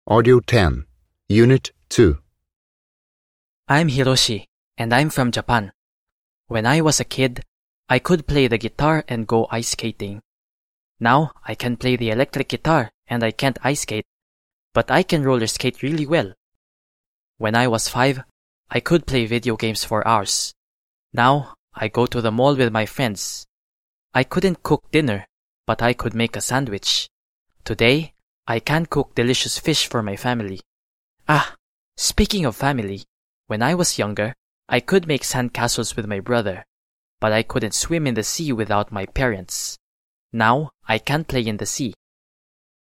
Audio 10, Unit 2. I'm Hiroshi, and I'm from Japan. When I was a kid, I could play the guitar and go ice skating. Now, I can play the electric guitar and I can't ice skate, but I can roller skate really well. When I was 5, I could play video games for hours. Now, I go to the mall with my friends. I couldn't cook dinner, but I could make a sandwich. Today, I can cook delicious fish for my family. Speaking of family, when I was younger, I could make sandcastles with my brother, but I couldn't swim in the sea without my parents. Now, I can play in the sea.